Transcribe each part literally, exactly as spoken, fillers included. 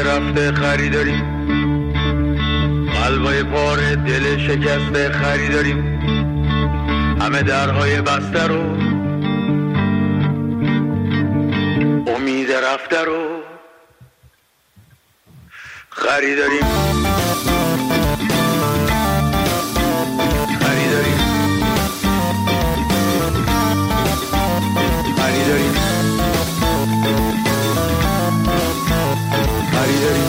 رفته رفته خریداریم، قلبای پاره دل شکسته خریداریم، همه درهای بسته رو امید رفته رو خریداریم خریداریم خریداریم خریداریم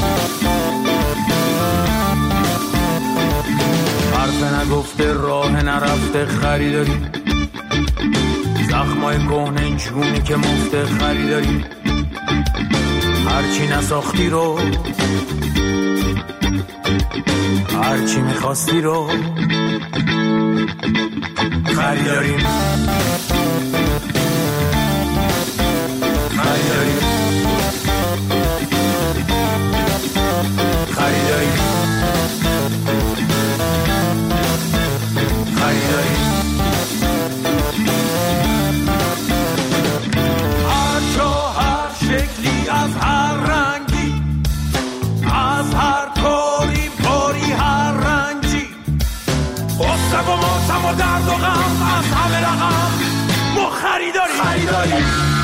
حرف نگفته راه نرفته خریداریم، زخمای کهنه جونی که مفته خریداریم، هرچی نساختی رو هرچی میخواستی رو خریداریم خریداریم خریداریم خریداریم هر جا هر شکلی از هر رنگی، از هر کاری پاری هر رنجی، غصه و ماتم و درد و غم از همه رقم ما خریداریم خریداریم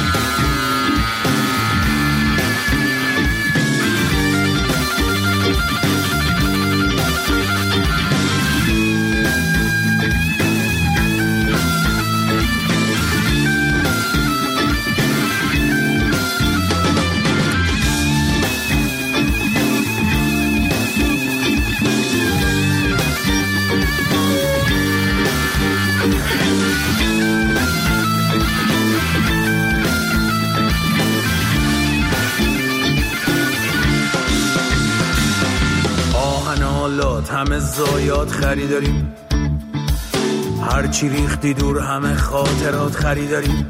همه زایات خریداریم، هرچی ریختی دور همه خاطرات خریداریم،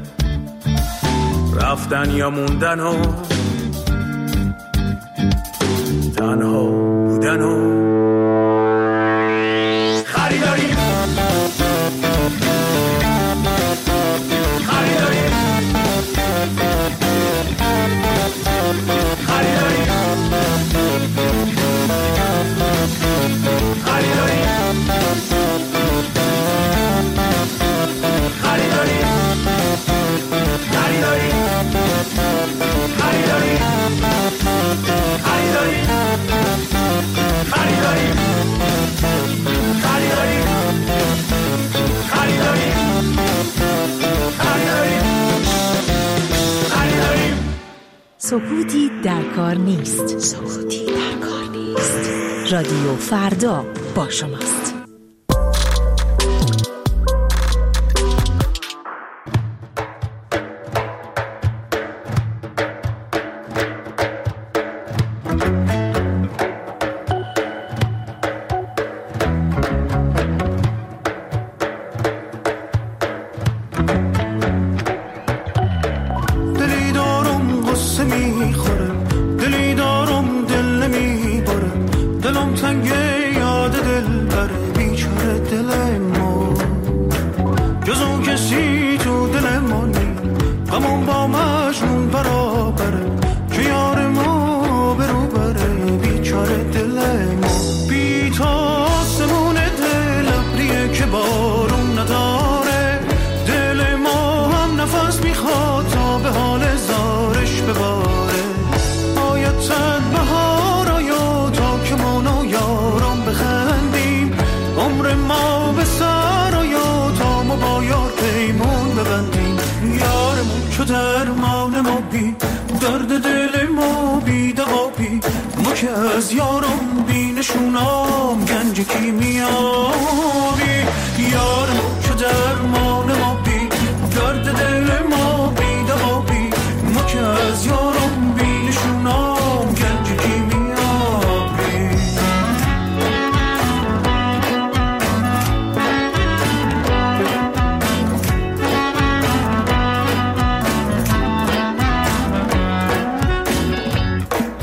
رفتن یا موندن و تنها بودن و خریداریم خریداریم خریداریم سکوتی در کار نیست. سکوتی در کار نیست. رادیو فردا با شماست.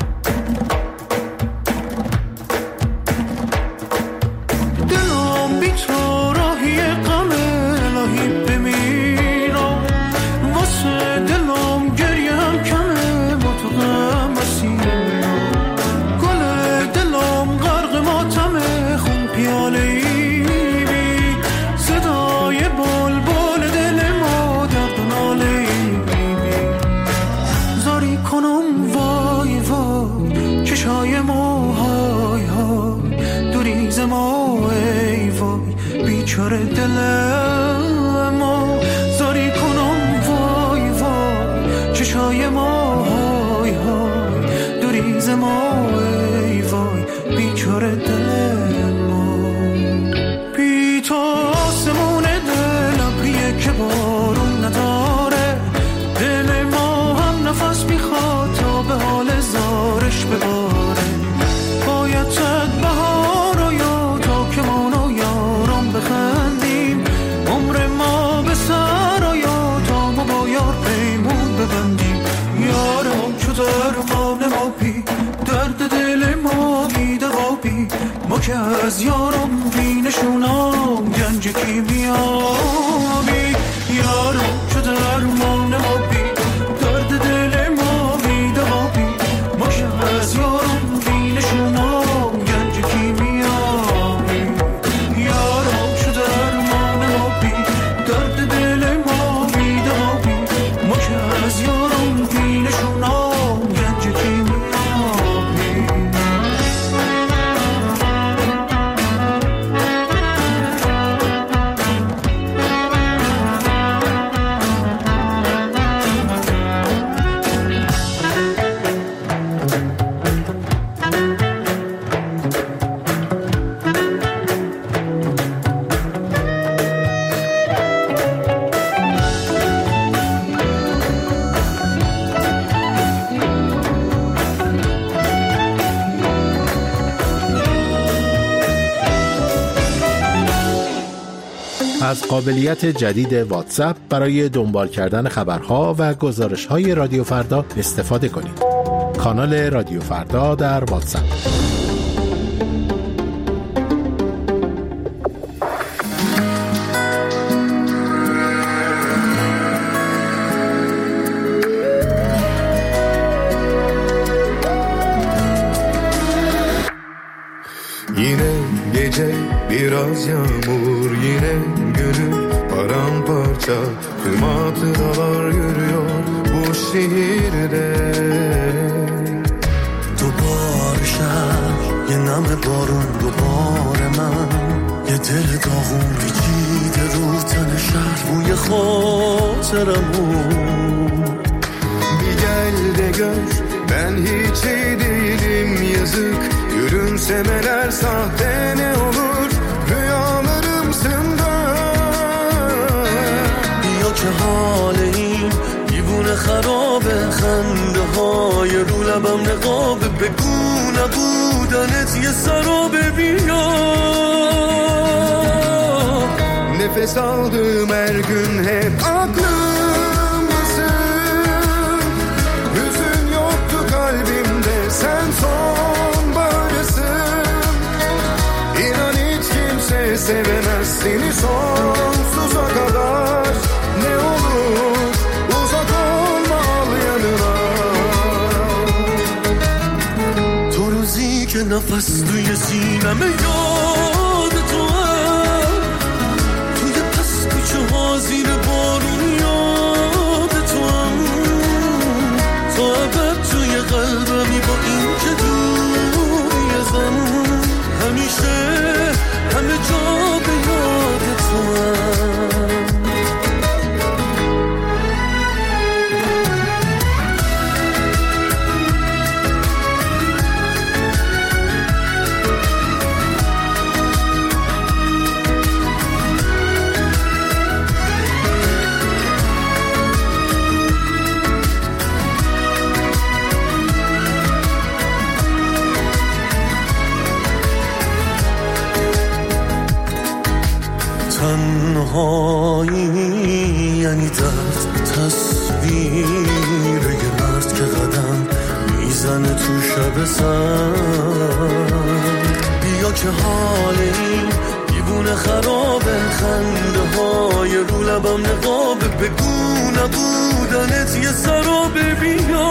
دلم بی چشای ما های های دوریز ما ای وای بیچاره دل ما زاری کنم وای وای چشای ما های های دوریز ما ای وای بیچاره دل ما بی تو آسمون دل ابریه که بارون نداره دل ما هم نفس میخواد تا به حال زارش بباره باید صد بهار و یا تا که ما و یارم بخندیم عمر ما به سر و یا تا ما با یار پیمون ببندیم یارم چو درمان ما بی درد دل ما بی دوابی ما که از یارم بی نشونم گنج کیمیابی یارم چو درمان ما بی درد دل ما بی دوابی ما که از یارم بی نشونم گنج کیمیابی یارم چو درمان ما بی درد دل ما بی دوابی ما که از یارم بی نشونم گنج کیمیابی از قابلیت جدید واتساپ برای دنبال کردن خبرها و گزارش‌های رادیو فردا استفاده کنید. کانال رادیو فردا در واتساپ. Yine gece biraz yağmur yine gönül paramparça tüm hatıralar yürüyor bu şehirde دوباره شب یه نم بارون دوباره من یه دل داغون پیچیده رو تن شهر بوی خاطرمون Bir gel de gör ben hiç iyi değilim yazık Gülümsemeler sahte ne olur rüyalarımsın da بیا که حال این دیوونه خرابه خنده های رو لبم نقابه بگو نبودنت یه سرابه بیا Nefes aldığım her gün hep aklımdasın Hüzün yoktu kalbimde sen sonbaharsın İnan hiç kimse sevemez seni sonsuza kadar Ne olur uzak olma al yanına تو روزی که نفس توی سینمه یاد تو هم توی پس کوچه ها زیر بارون یاد تو هم تا ابد توی قلبمی با این که دوری ازم همیشه همه جا به یاد تو هم تنهایی یعنی درد تصویر یه مرد که قدم میزنه تو شب سر بیا که حال این دیوونه خرابه خنده های رو لبم نقابه بگو نبودنت یه سرابه بیا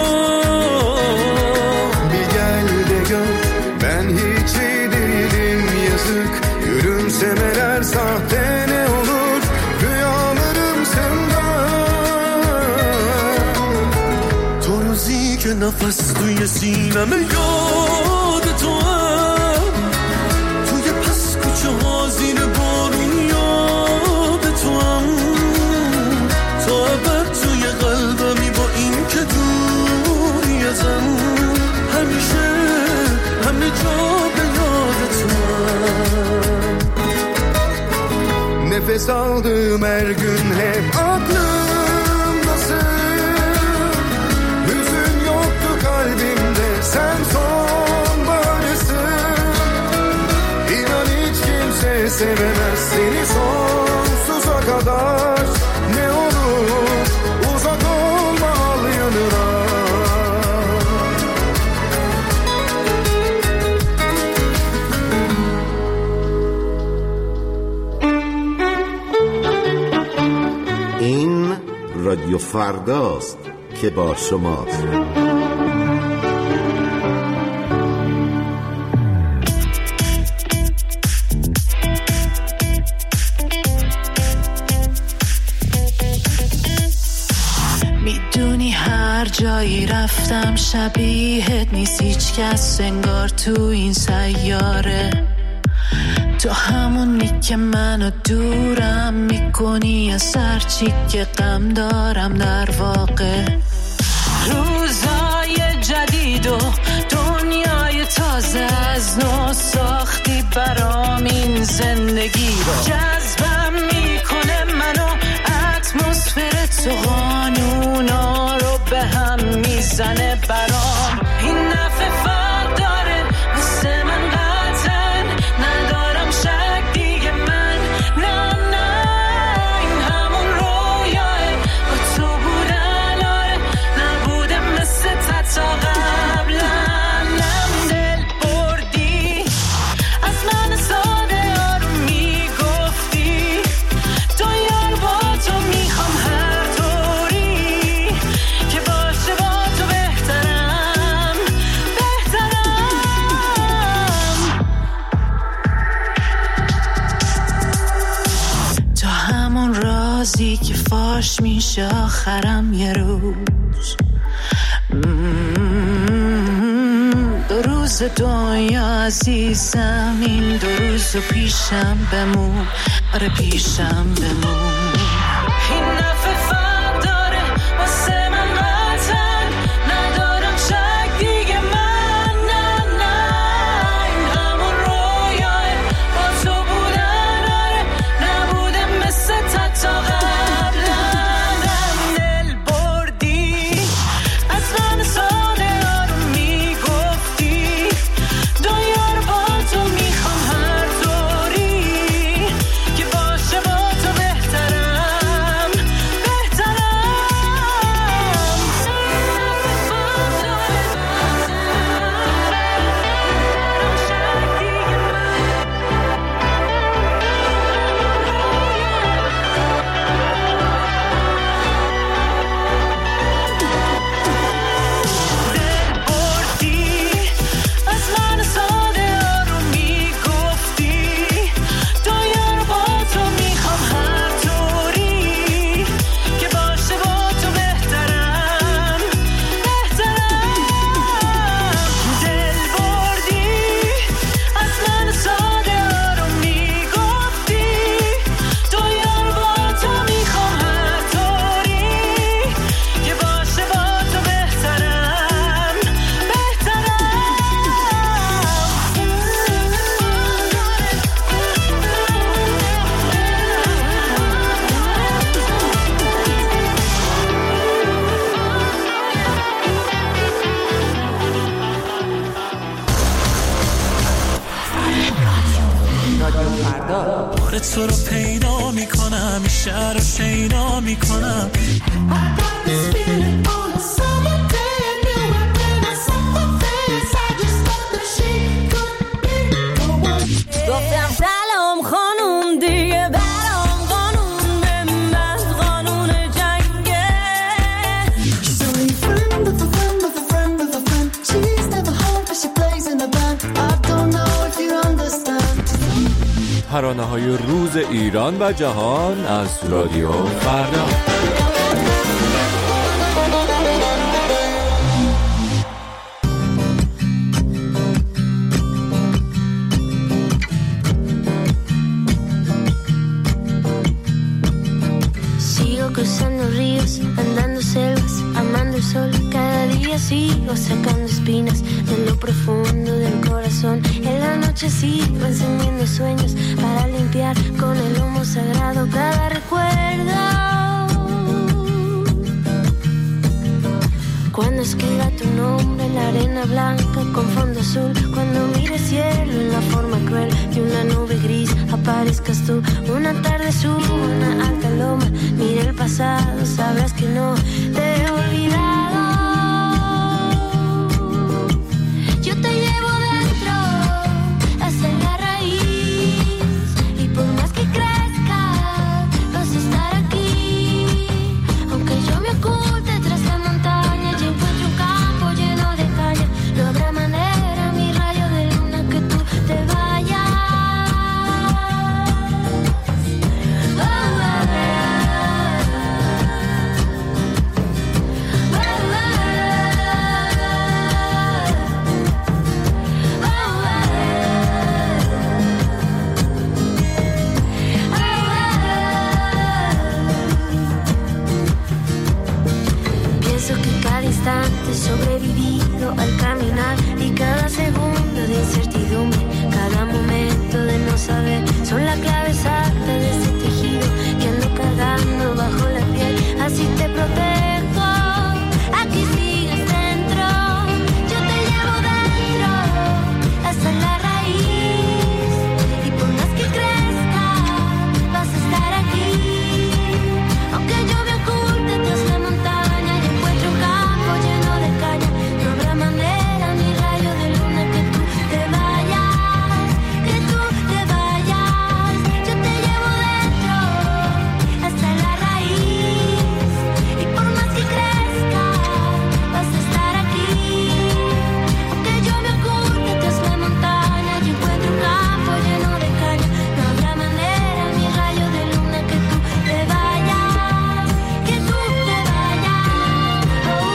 Bir gel de gör ben hiç iyi değilim yazık Gülümsemeler sahte ne olur rüyalarımsın da تو روزی که نفس توی سینمه یاد nefes aldığım her gün hep aklımdasın. Hüzün yoktu kalbimde, sen sonbaharsın. İnan hiç kimse sevemez seni sonsuza kadar. Ne olur uzak olma, al yanına. این رادیو فرداست که با شماست. میدونی هر جایی رفتم شبیهت نیست هیچ کس انگار تو این سیاره. تو همونی که منو دورم میکنی از هرچی که غم دارم در واقع. روزای جدید و دنیای تازه از نو ساختی برام این زندگی رو. جذبم میکنه منو اتمسفر تو، قانونا رو به هم میزنه برام. این نفع فرق داره مثل من قطعا ندارم شک دیگه من. نه نه این همون رویاه با تو بودن، آره نبوده مثل تا قبلا. نم دل بردی از من ساده یارو میگفتی دنیا رو با تو میخوام هر طوری که باشه با تو بهترم بهترم. تو همون رازی که فاش میشه آخرم یه روز. دو روز دنیا عزیزم، این دو روز پیشم بمون، آره پیشم بمون. این نفع فرق داره واسه من قطعا ندارم شک دیگه من. نه نه این همون رویاه با تو بودن، آره نبوده مثل تا قبلا. نم دل بردی از من ساده یارو میگفتی دنیا رو با تو میخوام هر طوری که باشه با تو بهترم دل بردی از من ساده یارو میگفتی دنیا رو با تو میخوام هر طوری که باشه با تو بهترم بار تو رو پیدا میکنم، این شهر رو شیدا میکنم. گفتم سلام خانوم دیگه برام قانون من قانون جنگه. She's only a friend of a friend of a friend of a friend. She's never home but she plays in a band. I don't know if you understand. ترانه‌های روز ایران و جهان از رادیو فردا. Sigo cruzando ríos, andando selvas, amando el sol. Cada día sigo sacando espinas de lo profundo del corazón. El cada noche sigo encendiendo sueños para limpiar con el humo sagrado cada recuerdo. Cuando escriba tu nombre en la arena blanca con fondo azul, cuando mire cielo en la forma cruel de una nube gris, aparezcas tú. Una tarde subo una alta loma, mire el pasado, sabrás que no te he olvidado. Yo te llevo dentro hasta la raíz, y por más que crezca vas a estar aquí. Aunque yo me oculte tras la montaña y encuentre un campo lleno de caña, no habrá manera, mi rayo de luna, que tú te vayas. Oh, oh, oh. He sobrevivido al caminar, y cada segundo de incertidumbre, cada momento de no saber, son la clave exacta de este tejido que ando cargando bajo la piel. Así te protejo, aquí sigues dentro. Yo te llevo dentro hasta la raíz, y por más que crezca vas a estar aquí. Aunque yo me oculte tras la montaña y encuentre un campo lleno de caña, no habrá manera, mi rayo de luna, que tú te vayas, que tú te vayas. Yo te llevo dentro hasta la raíz, y por más que crezca vas a estar aquí. Aunque yo me oculte tras la montaña y encuentre un campo lleno de caña, no habrá manera, mi rayo de luna, que tú te vayas, que tú te vayas. Oh, oh,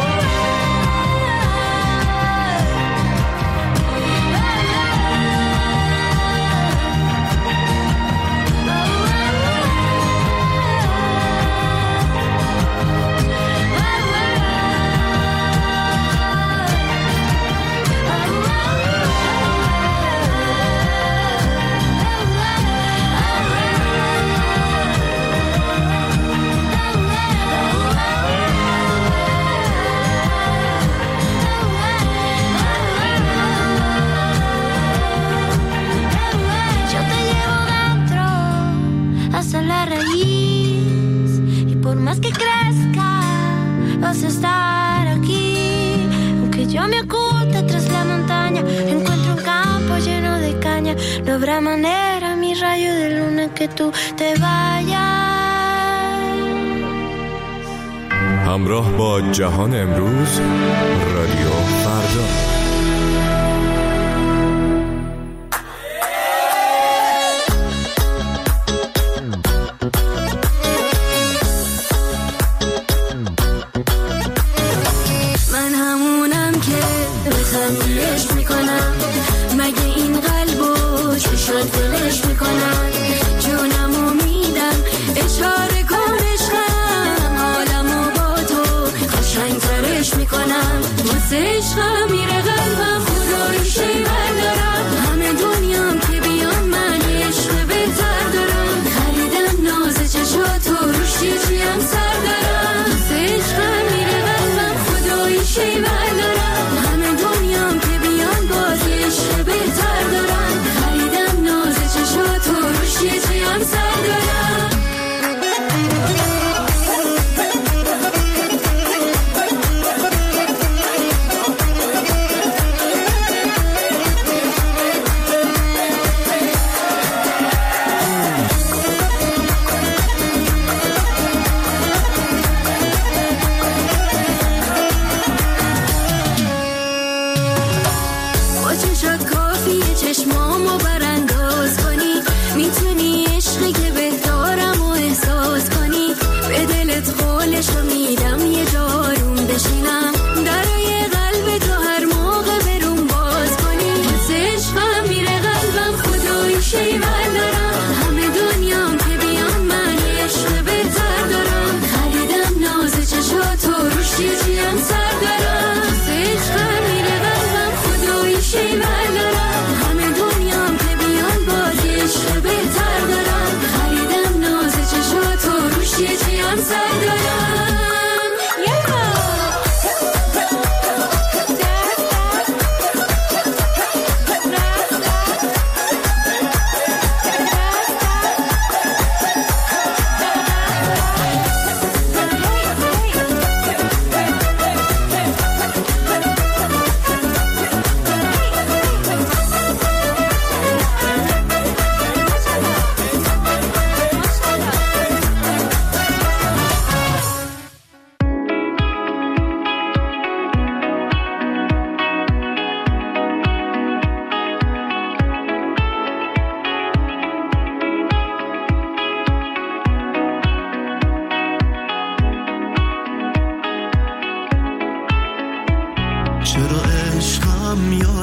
yo te llevo dentro hasta la raíz, y por más que crezca vas a estar aquí. Aunque yo me oculte tras la montaña, encuentro un campo lleno de caña, no habrá manera, mi rayo de luna, que tú te vayas. همراه با جهان امروز، رادیو فردا. من همونم که بخندیش میکنم، مگه این قلبو چشات دلش میکنم. جونمو میدم اشاره کن عشقم، حالمو با تو قشنگترش میکنم. واسه عشقم میره قلبم، خدای شیور دارم. همه دنیام که بیان من عشق بهتر دارم. خریدم ناز چشاتو روش چیزیم سر دارم. واسه عشقم میره قلبم، خدای شیور دارم. همه دنیام که بیان باز عشق بهتر دارم. خریدم ناز چشاتو روش چیزیم سر دارم. با چشات کافیه چشمامو برانداز کنی، میتونی عشقی که بهتارم و احساس کنی. به دلت قولشو میدم یه جا آروم بشینم، درای قلب تو هر موقع برون باز کنی. واسه عشقم میره قلبم، خدای شیور دارم. همه دنیام که بیان من عشق بهتر دارم. خریدم ناز چشاتو روش چیزیم سر دارم. واسه عشقم میره قلبم، خدای شیور دارم.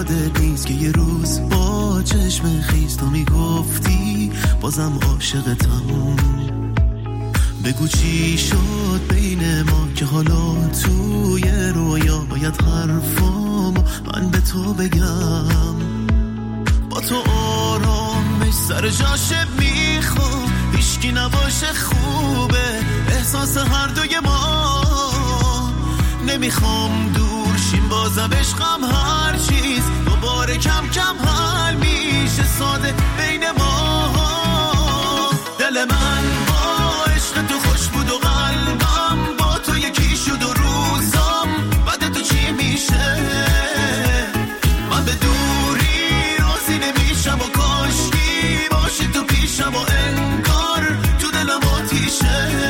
یادت نیست که یه روز با چشم خیز تو میگفتی بازم عاشقتم. بگو چی شد بین ما که حالا توی رویا باید حرفامو من به تو بگم. با تو آرامش سر جاشه میخوام، هیچکی نباشه خوبه احساس هر دوی ما. نمیخوام دور شیم بازم عشقم هر چیز دوباره کم کم حل میشه ساده بین ما. دل من با عشق تو خوش بود و قلبم با تو یکی شد و روزم بعد تو چی میشه. من به دوری راضی نمیشم و کاشکی باشی تو پیشم و انگار تو دلم آتیشه.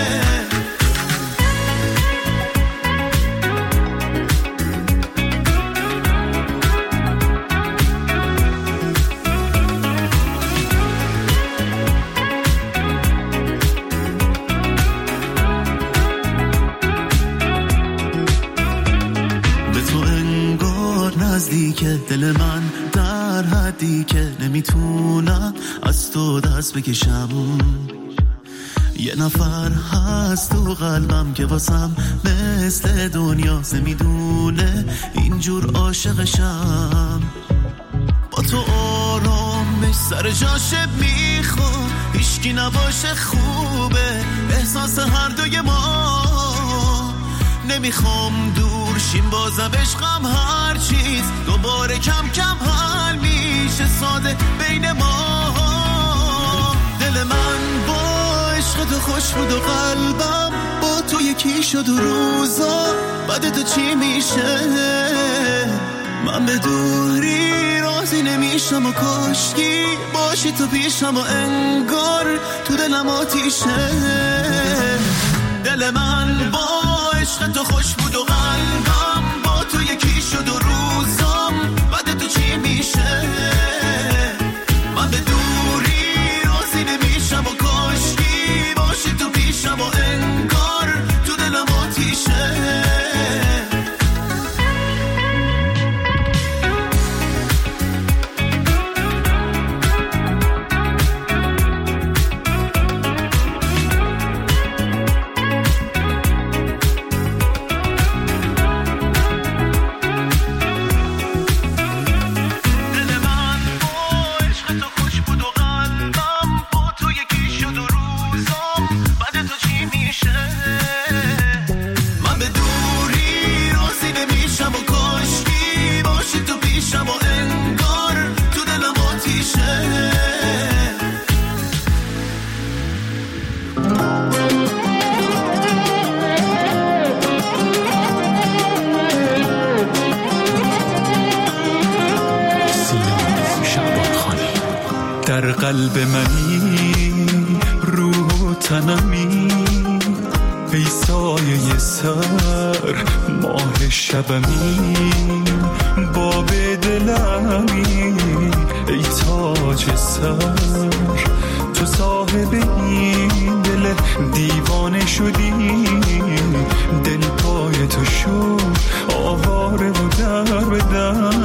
نزدیکه دل من در حدی که نمیتونم از تو دست بکشم. یه نفر هست تو قلبم که واسم مثل دنیا نمیدونه اینجور عاشقشم. با تو آرامش سر جاشه میخوام، هیچکی نباشه خوبه احساس هر دوی ما. نمیخوام دور شیم بازم عشقم هر چیز دوباره کم کم حل میشه ساده بین ما. دل من با عشق تو خوش بود و قلبم با تو یکی شد و روزا بعد تو چی میشه. من به دوری راضی نمیشم و کاشکی باشی تو پیشم و انگار تو دلم آتیشه. دل من با عشق تو خوش بود و قلبم با تو یکی شد و روزم بعد تو چی میشه. من به دوری راضی نمیشم و کاشکی باشی تو پیشم و انگار تو دلم آتیشه. در قلب منی روح و تنمی ای سایه سر ماه شبمی باب دلمی ای تاج سر تو صاحب این دل دیوانه شدی دل پای تو شد آواره و در بدن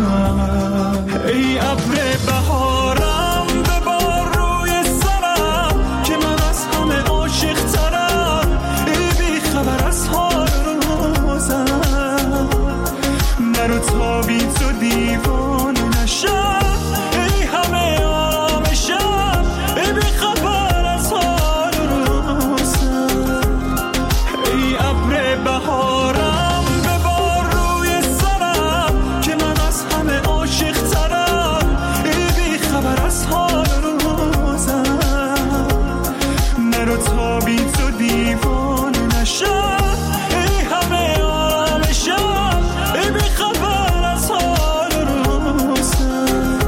ای ابر بهارم ببار روی سرم که من از همه عاشق ترم ای بی خبر از حال روزم نرو تا بی تو دیوانه نشم ای همه آرامشم ای بی خبر از حال روزم ای ابر بهارم ببار روی سرم که من از همه عاشق ترم ای بی خبر از حال روزم نرو تا بی تو دیوانه نشم ای همه آرامشم ای بی خبر از حال روزم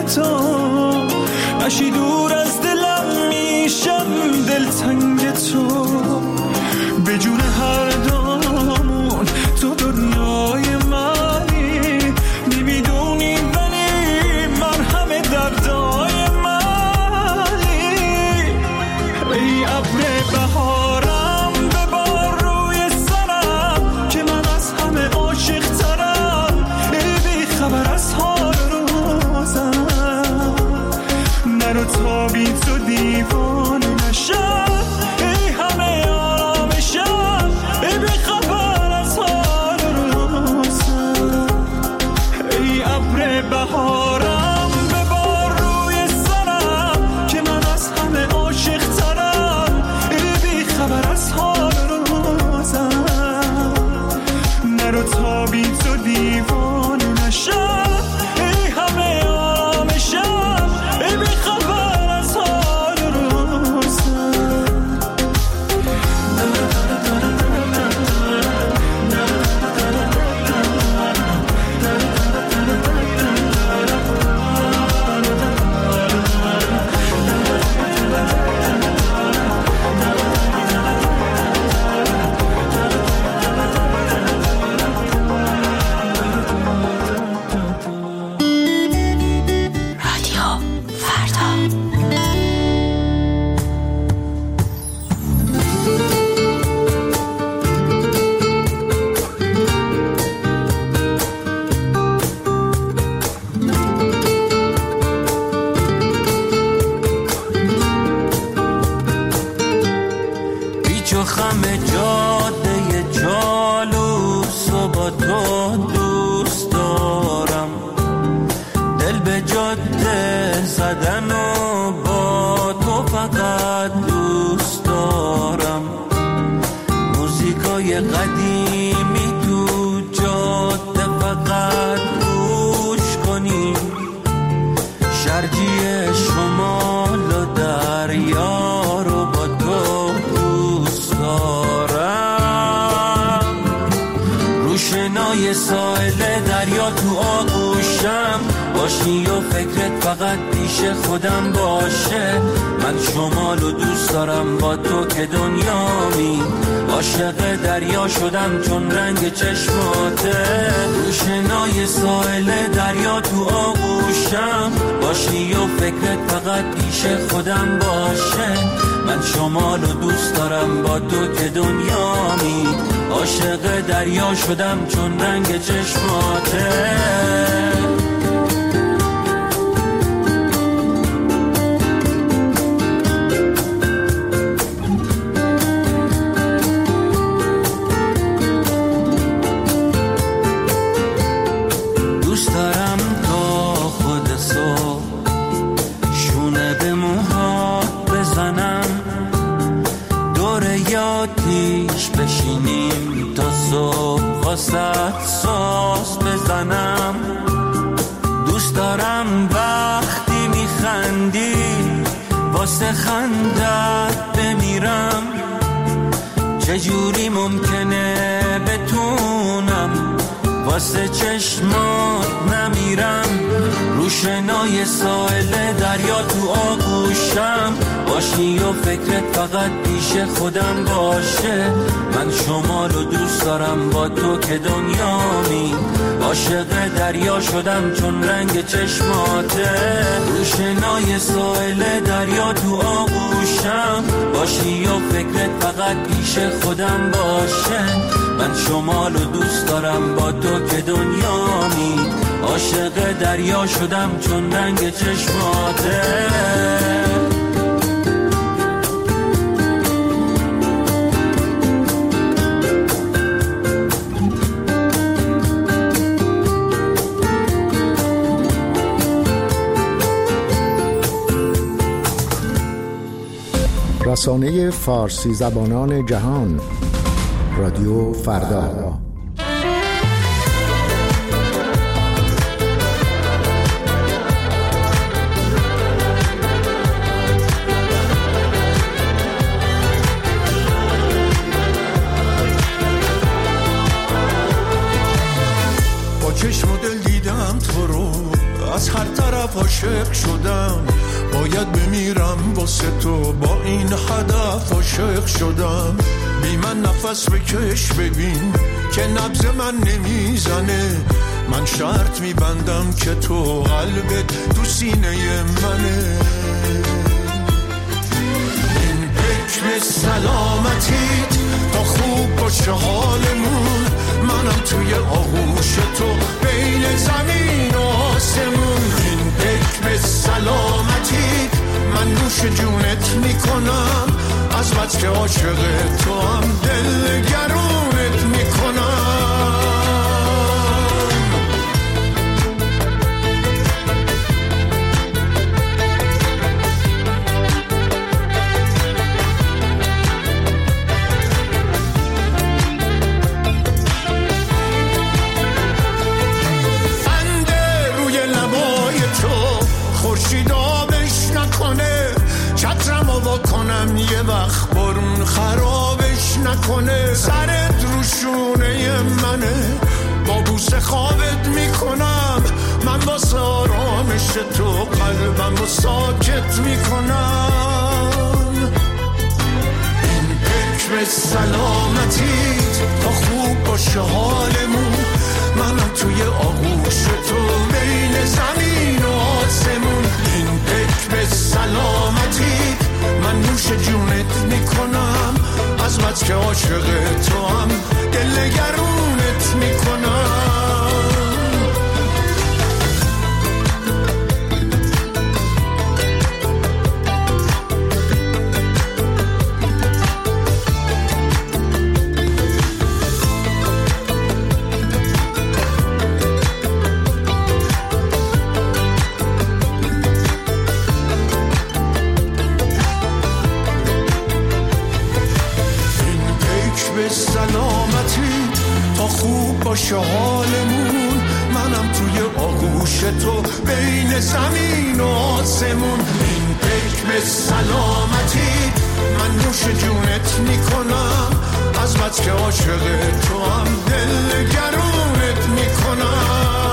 تو نشی دور از دلم میشم دلتنگ تو به جون هر دامون تو دنیای منی نمیدونی ولی مرهم دردای منی ای ابر بهارم ببار روی سرم که من از همه عاشق ترم ای بی خبر از حال روزم نرو تا بی تو دیوانه نشم ای همه آرامشم ای بی خبر از حال روزم ای ابر بهارم ببار روی سرم که من از همه عاشق ترم ای بی خبر از حال روزم نرو تا بی تو دیوانه نشم ای همه آرامشم ای بی خبر از حال روزم رادیو فردا. بیچ و خم جاده جالوس و با تو دوست دارم دل به جاده زدن و با تو فقط دوست دارم موزیکای قدیمی تو جاده فقط گوش کنی شرجی شمال و دریا رو با تو دوست دارم روشنای ساحل دریا تو آغوشم باشی و فکرت فقط پیش خودم باشه من شمال و دوست دارم با تو که دنیامی عاشق دریا شدم چون رنگ چشماته روشنای ساحل دریا تو آغوشم باشی و فکرت فقط پیش خودم باشه من شمال و دوست دارم با تو که دنیامی عاشق دریا شدم چون رنگ چشماته دوست دارم تا خود صبح شونه به موهات بزنم دور یادیش بشینیم تا صبح واسه ساز بزنم دوست دارم وقتی میخندی واسه خندت بمیرم چجوری ممکنه بتونم واسه چشمات نمیرم روشنای ساحل دریا تو آغوشم باشی و فکرت فقط پیش خودم باشه من شمال و دوست دارم با تو که دنیامی عاشق دریا شدم چون رنگ چشماته روشنای ساحل دریا تو آغوشم باشی و فکرت فقط پیش خودم باشه من شمال و دوست دارم با تو که دنیامی عاشق دریا شدم چون رنگ چشماته رسانه فارسی زبانان جهان رادیو فردا. با چشم و دل دیدم تو رو از هر طرف عاشق شدم، باید بمیرم واسه تو، با این هدف عاشق شدم. بی من نفس بکش ببین که نبض من نمیزنه، من شرط میبندم که تو قلبت تو سینه منه. این حکم سلامتیت تا خوب باشه حالمون، منم توی آغوش تو بین زمین و آسمون. این حکم سلامتیت من نوش جونت میکنم، از بس که عاشق تو هم دل گرونت میکنم. خنده روی لبای تو خورشید آبش نکنه، چترم رو بکنم یه وقت بارون خرابش نکنه. سرت رو شونه منه، با بوسه خوابت میکنم، من واسه آرامش تو قلبم رو ساکت میکنم. این حکم سلامتیت تا خوب باشه حالمون، منم توی آغوش تو بین زمین و آسمون. این حکم سلامتیت من نوش جونت میکنم، از بس که عاشق تو هم دل گرونت میکنم. سلامتی تا خوب باشه حالمون، منم توی آغوش تو بین زمین و آسمون. این حکم سلامتی من نوش جونت میکنم، از بس که عاشق تو هم دل گرونت میکنم.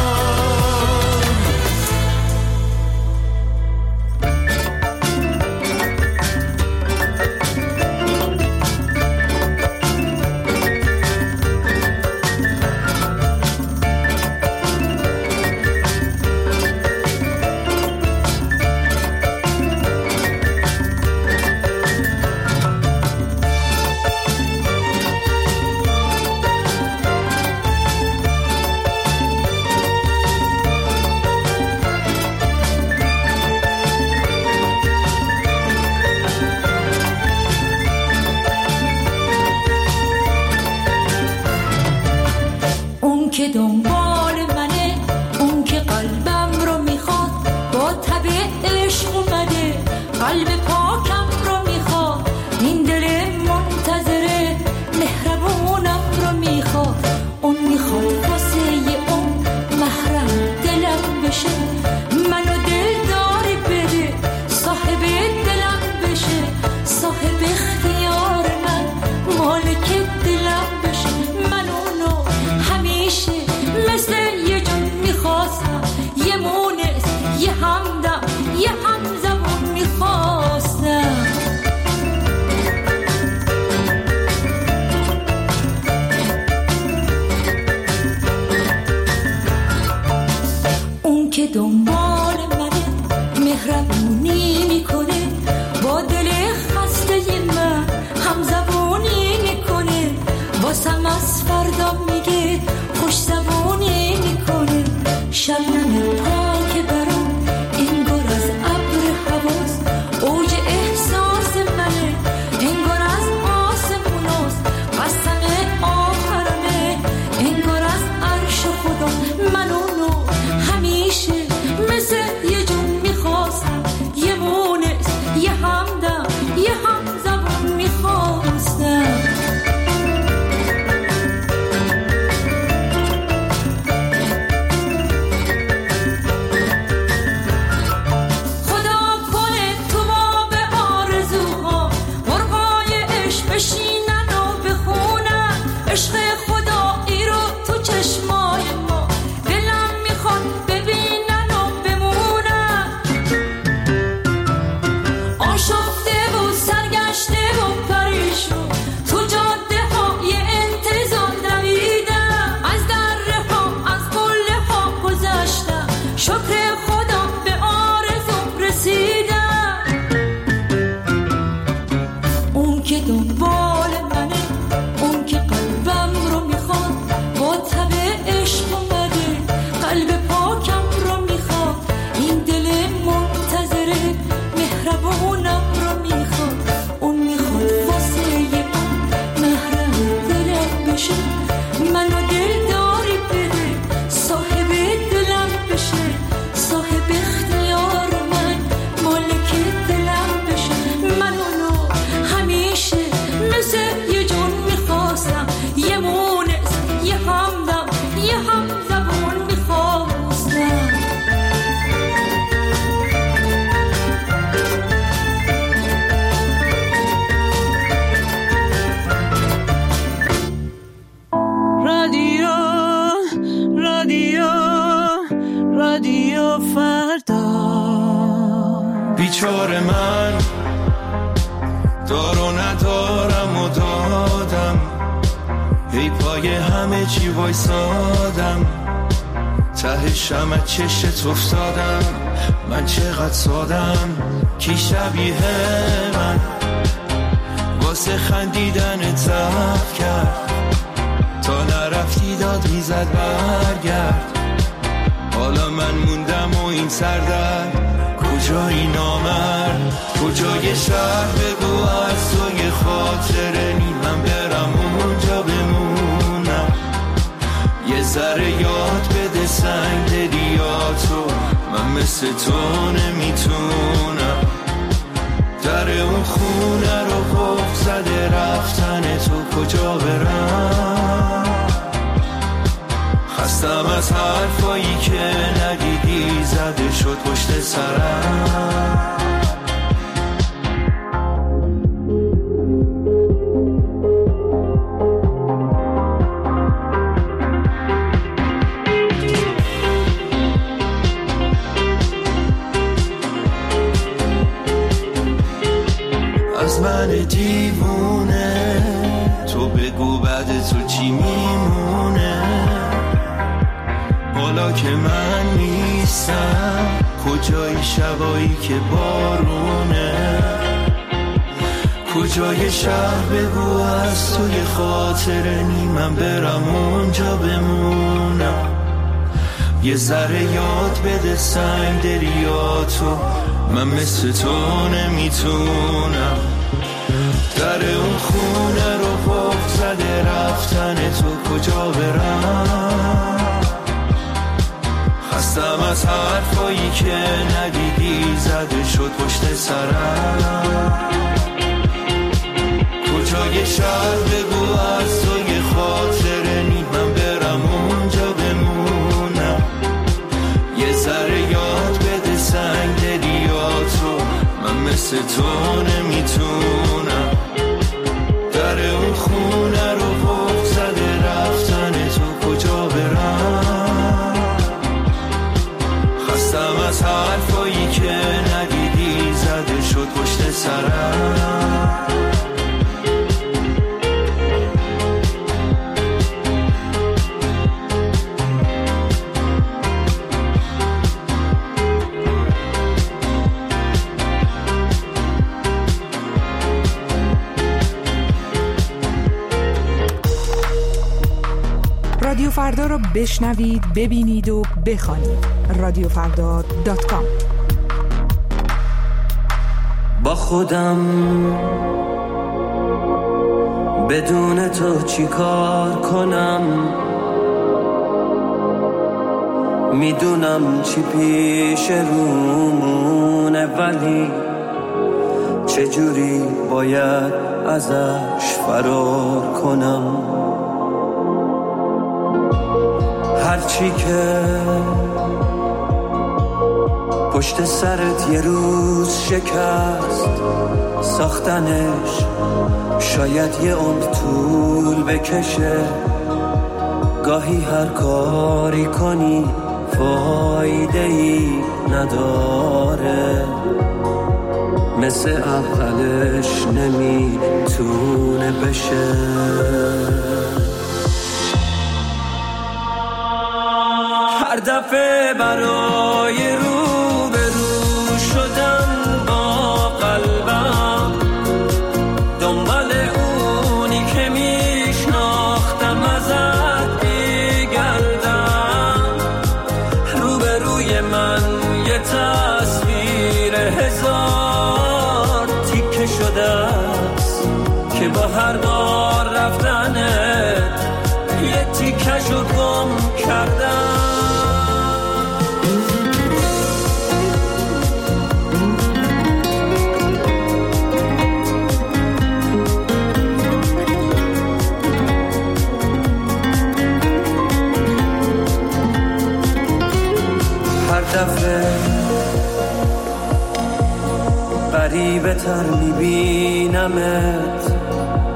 که دنبال منه، اون که قلبم رو میخواد، با تب عشق اومده قلب پاکم رو میخواد. این دل منتظره مهربونم رو میخواد، اون میخواد واسه اون محرم دلم بشه، منو دل داری بده صاحب دلم بشه، صاحب اختیار من مالک دلم بشه. من اونو همیشه مثل یه جون میخواستم، یه مونس یه همدم یه همزمون میخواستم. اون که دنبال منه مهربونی میکنه، با دل خسته من همزبونی میکنه، واسم از فردا میگه خوش زبونی میکنه. شبنم پاک برام انگار از ابر حواس، اوج احساس منه انگار از آسموناست، قسم آخرمه انگار از عرش خدا. من اونو همیشه مثل یه جون میخواستم، یه مونس یه همدم یه همزبون میخواستم. رادیو فردا. بیچاره من دار و ندارم و دادم، ای پای همه چی وایسادم، ته شمع چشت افتادم، من چقدر سادم، کی شبیه من واسه خندیدن تف کرد، تا نرفتی داد میزد برگرد، حالا من موندم و این سردرد، کجایی نامرد، کجای شهر بگو از تو یه خاطره نی، من برم اونجا بمونم، یه ذره یاد بده سنگ دریاتو، من مثل تو نمیتونم، در اون خونه رو قفل زده رفتن تو، کجا برم، خستم از حرفایی که ندیدی زده شد پشت سرم. از من دیوونه تو بگو بعد تو چی میمونه، حالا که من نیستم کجای شبایی که بارونه، کجای شهر بگو از تو یه خاطره نی، من برم اونجا بمونم، یه ذره یاد بده سنگ دریاتو، من مثل تو نمیتونم، در اون خونه رو قفل زده رفتن تو، کجا برم، خستم از حرفایی که ندیدی زده شد پشت سرم، کجای شهر بگو از تو یه خاطره نی، من برم اونجا بمونم، یه ذره یاد بده سنگ دریاتو، من مثل تو نمیتونم، در اون خونه رو قفل زده رفتن تو، کجا برم، خستم از حرفایی که ندیدی زده شد پشت سرم. رادیو فردا رو بشنوید، ببینید و بخوانید. رادیو فردا دات کام. با خودم بدون تو چی کار کنم، میدونم چی پیش رومونه، ولی چجوری باید ازش فرار کنم، هرچی که پشت سرت یه روز شکست، ساختنش شاید یه عمر طول بکشه، گاهی هر کاری کنی فایده ای نداره، مثل اولش نمیتونه بشه. هر دفعه برای رو به رو شدن با قلبم، دنبال اونی که میشناختم ازت میگردم، رو به روی من یه تصویر هزار تیکه شده است که با هر بار رفتنت یه تیکشو گم کردم. هر دفعه غریبه تر میبینمت،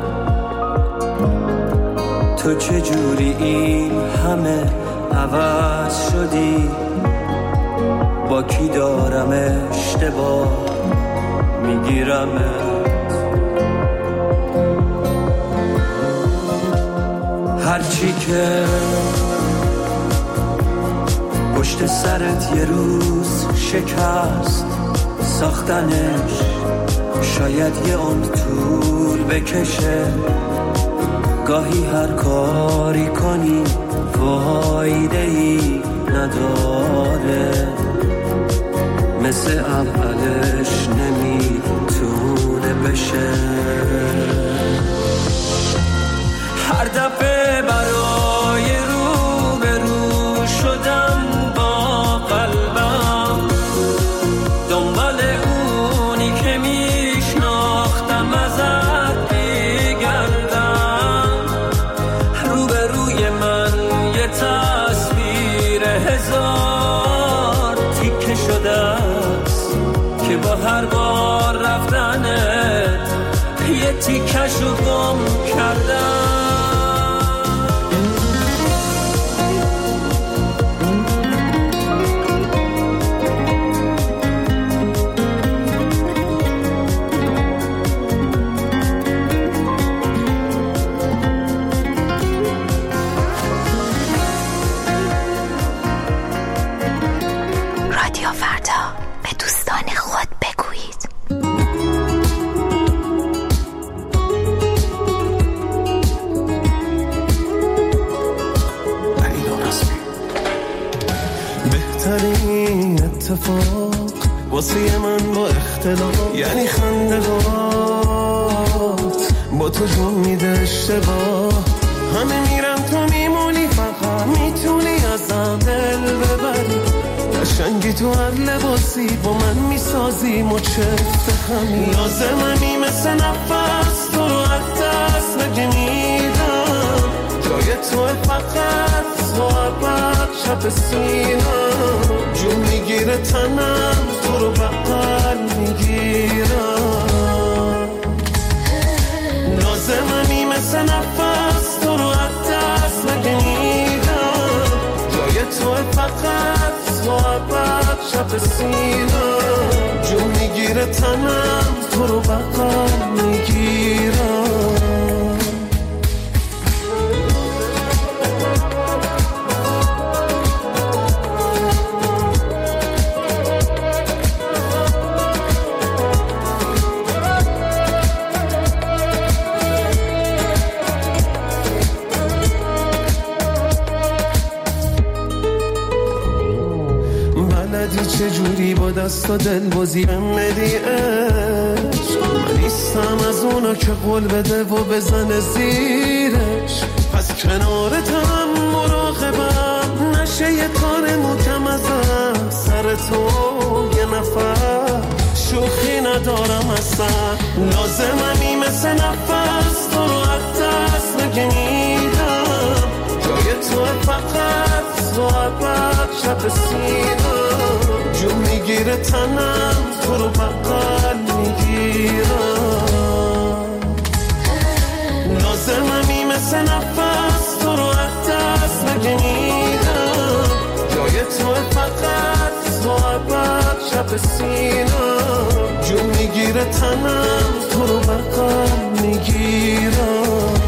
تو چجوری این همه عوض شدی، با کی دارم اشتباه میگیرمت. هرچی که پشت سرت یه روز شکست ساختنش شاید یه عمر طول بکشه. گاهی هر کاری کنی فایده ای نداره، مثل اولش نمیتونه بشه. هر دفعه برای رو به رو شدم با قلبم، دنبال اونی که میشناختم ازت بگردم. رو به روی من یه تصویر هزار تیکه شده است که با هر بار رفتنت یه تیکشو گم کردم. رادیو فردا، به دوستان خود بگویید. بهترین اتفاق واسه من با اختلاف یعنی خنده‌هات با تو جون میده اشتباه. همه میرم تو میمونی، فقط میتونی ازم دل ببری. قشنگی تو هر لباسی با من میسازی مچفت همین. لازممی مثل نفس تو رو از دست نگمیدم. جای تو فقط تو عبد شب سینم. جون میگیره تنم تو رو بغل میگیرم. لازممی مثل نفس تو رو از دست نگمیدم. جای تو فقط تو عبد شب سینم. جون میگیره تنم تو رو بغل میگیرم. چجوری با دست و دل بازی بمدی عشق. من نیستم از اونا که قول بده و بزنه زیرش. پس کنارتم مراقبم نشه یه کار محکم ازم. سر تو یه نفر شوخی ندارم اصلا. لازممی مثل نفس تو رو از دست نگمیدم. جای تو فقط تو عبد شب سینم. جون میگیره تنم تو رو بغل میگیرم. لازممی مثل نفس تو رو از دست نگمیدم. جای تو فقط تو عبد شب سینم. جون میگیره تنم تو رو بغل میگیرم.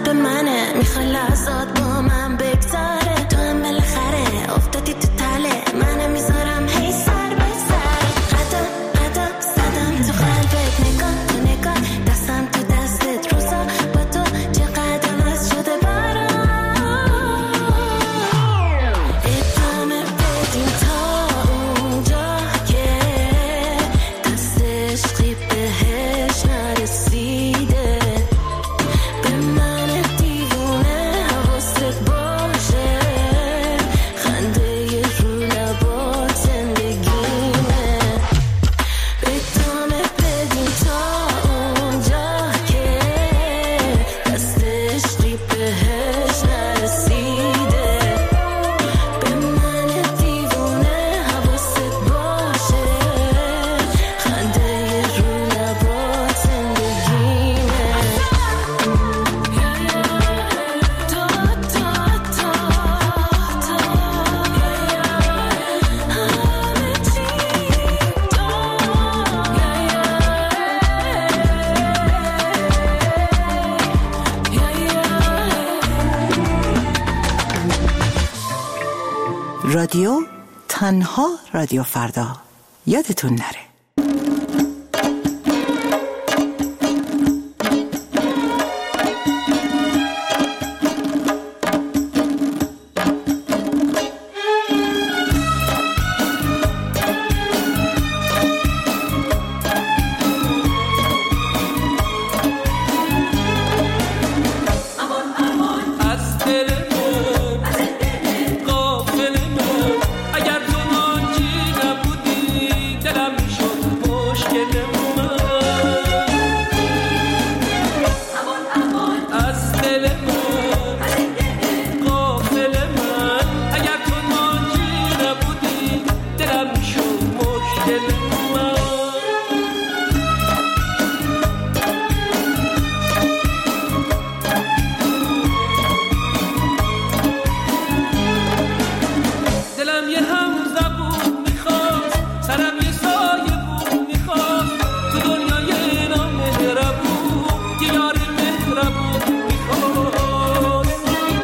قلب منه، میخوای لحظات با من بگذاره، تو هم بالاخره افتادی تو تله، منم میذارم هی سر به سر، قدم قدم زدم تو قلبت، نگاه تو نگاه، دستم تو دستت، روزا با تو چقدر عوض شده برام، ادامه بدیم تا اونجا که دست عشقی بهش نرسیده، به من دیوونه حواست باشه، خنده رو لبات زندگیمه، ادامه بدیم تا اونجا که دست عشقی بهش نرسیده، به من دیوونه حواست باشه، خنده رو لبات زندگیمه. رادیو تنها رادیو فردا، یادتون نره. از دل من، غافل من، اگر تو ناجی نبودی دلم میشد مشکل من. از دل من، غافل من، اگر تو ناجی نبودی دلم میشد مشکل من. دلم یه هم زبون میخواست، سرم یه سایه بود میخواست، تو دنیای نامهربون یه یار مهربون میخواست.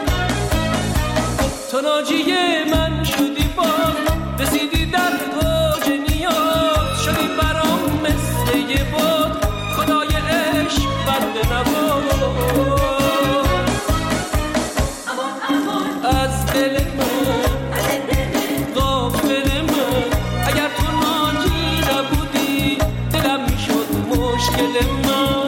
تو ناجی من شدی باز، رسیدی در اوج نیاز، شدی برام مثل یه باد، خدای عشق بنده نواز. از دل من، غافل من، اگر تو ناجی نبودی دلم میشد مشکل من.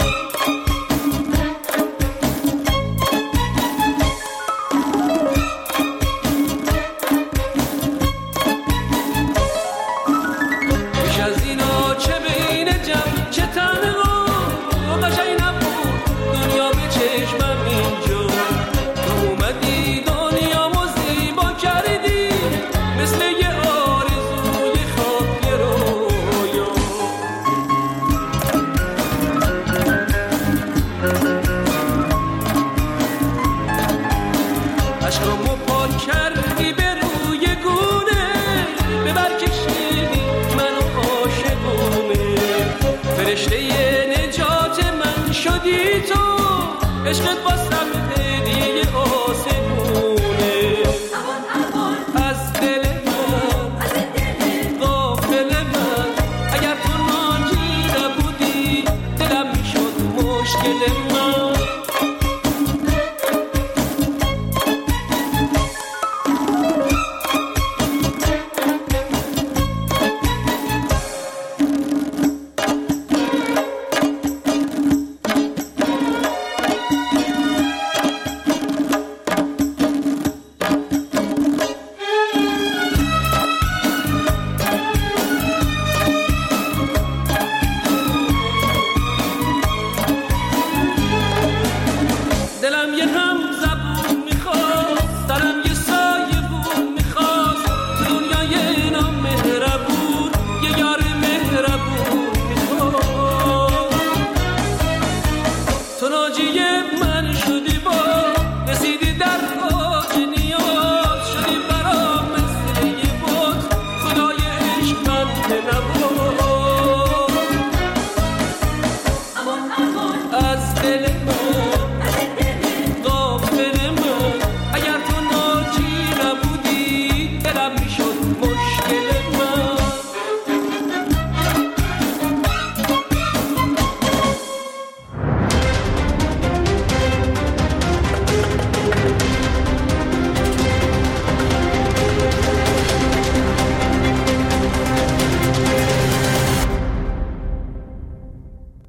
بیش از اینا چه بین جمع چه تنها، قشنگ نبود دنیا به چشمم اینجا، تو اومدی دنیامو زیبا کردی، مثل یه آرزوی خواب یه رویا. عشقمو پاک کردی به روی گونه، ببر کشیدی منو عاشقونه، فرشته نجات من شدی تو، عشقت واسم هدیه آسمونه. از دل من، غافل من، اگر تو ناجی نبودی دلم میشد مشکل من.